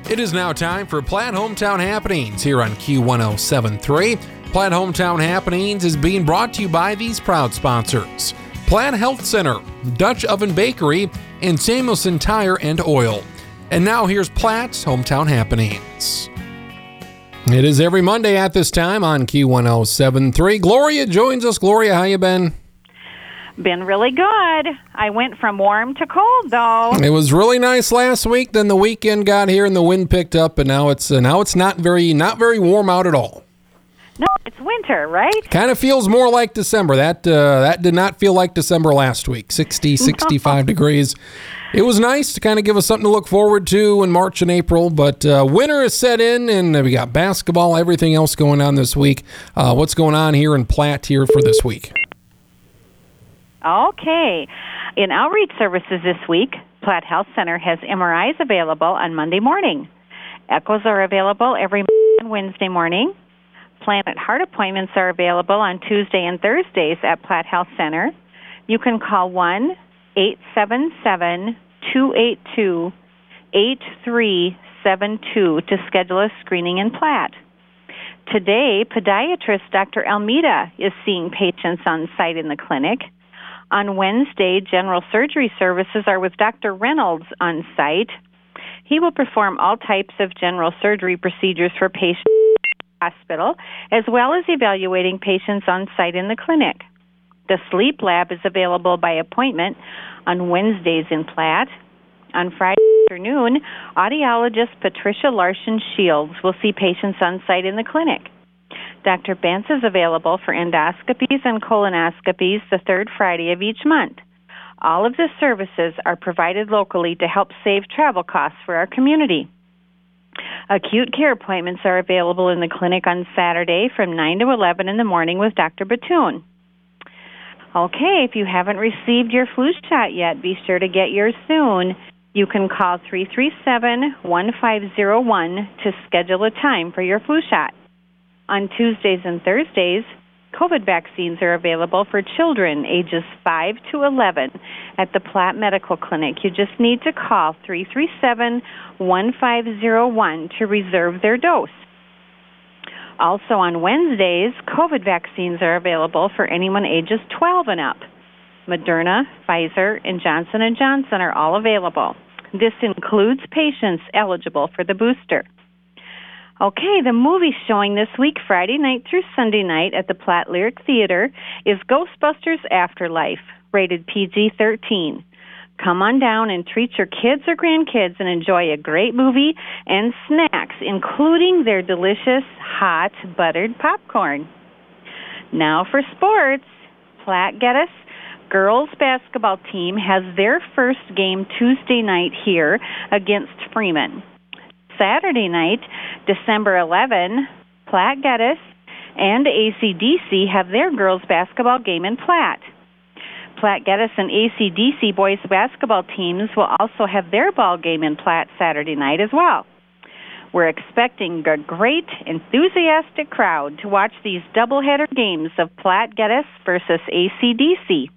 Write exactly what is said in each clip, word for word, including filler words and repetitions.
It is now time for Platte Hometown Happenings here on Q one oh seven point three. Platte Hometown Happenings is being brought to you by these proud sponsors: Platte Health Center, Dutch Oven Bakery, and Samuelson Tire and Oil. And now here's Platte's Hometown Happenings. It is every Monday at this time on Q one oh seven point three. Gloria joins us. Gloria, how you been? Been really good. I went from warm to cold, though. It was really nice last week. Then the weekend got here and the wind picked up, and now it's uh, now it's not very not very warm out at all. No, it's winter, right? Kind of feels more like December. That uh, that did not feel like December last week. sixty, sixty-five no. degrees. It was nice to kind of give us something to look forward to in March and April, but uh, winter is set in, and we got basketball, everything else going on this week. Uh, what's going on here in Platte here for this week? Okay. In outreach services this week, Platte Health Center has M R Is available on Monday morning. Echoes are available every Wednesday morning. Planet Heart appointments are available on Tuesday and Thursdays at Platte Health Center. You can call one eight seven seven, two eight two, eight three seven two to schedule a screening in Platte. Today, podiatrist Doctor Almeida is seeing patients on site in the clinic. On Wednesday, general surgery services are with Doctor Reynolds on site. He will perform all types of general surgery procedures for patients in the hospital, as well as evaluating patients on site in the clinic. The sleep lab is available by appointment on Wednesdays in Platte. On Friday afternoon, audiologist Patricia Larson Shields will see patients on site in the clinic. Doctor Bence is available for endoscopies and colonoscopies the third Friday of each month. All of the services are provided locally to help save travel costs for our community. Acute care appointments are available in the clinic on Saturday from nine to eleven in the morning with Doctor Batoon. Okay, if you haven't received your flu shot yet, be sure to get yours soon. You can call three three seven, one five zero one to schedule a time for your flu shot. On Tuesdays and Thursdays, COVID vaccines are available for children ages five to eleven at the Platte Medical Clinic. You just need to call three three seven, one five zero one to reserve their dose. Also on Wednesdays, COVID vaccines are available for anyone ages twelve and up. Moderna, Pfizer, and Johnson and Johnson are all available. This includes patients eligible for the booster. Okay, the movie showing this week, Friday night through Sunday night at the Platte Lyric Theater, is Ghostbusters Afterlife, rated P G thirteen. Come on down and treat your kids or grandkids and enjoy a great movie and snacks, including their delicious hot buttered popcorn. Now for sports. Platte Geddes girls basketball team has their first game Tuesday night here against Freeman. Saturday night, December eleventh, Platte Geddes and A C D C have their girls basketball game in Platte. Platte Geddes and A C D C boys basketball teams will also have their ball game in Platte Saturday night as well. We're expecting a great, enthusiastic crowd to watch these doubleheader games of Platte Geddes versus A C D C.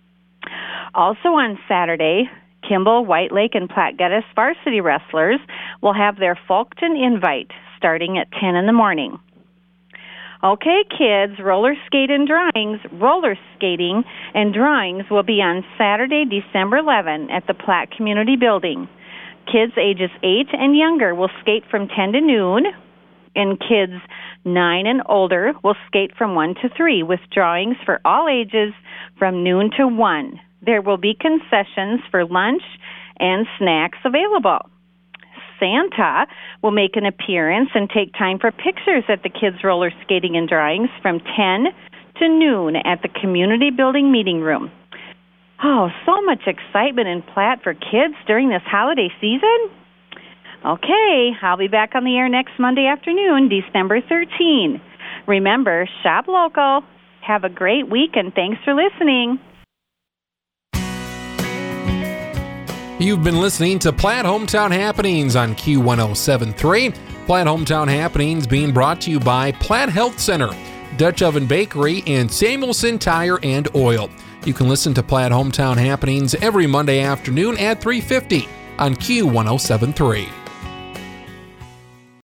Also on Saturday, Kimball, White Lake, and Platte Geddes varsity wrestlers will have their Folkton invite starting at ten in the morning. Okay, kids, roller skate and drawings. Roller skating and drawings will be on Saturday, December eleventh at the Platte Community Building. Kids ages eight and younger will skate from ten to noon, and kids nine and older will skate from one to three, with drawings for all ages from noon to one. There will be concessions for lunch and snacks available. Santa will make an appearance and take time for pictures at the kids' roller skating and drawings from ten to noon at the Community Building Meeting Room. Oh, so much excitement in Platte for kids during this holiday season. Okay, I'll be back on the air next Monday afternoon, December thirteenth. Remember, shop local. Have a great week, and thanks for listening. You've been listening to Platte Hometown Happenings on Q one oh seven point three. Platte Hometown Happenings being brought to you by Platte Health Center, Dutch Oven Bakery, and Samuelson Tire and Oil. You can listen to Platte Hometown Happenings every Monday afternoon at three fifty on Q one oh seven point three.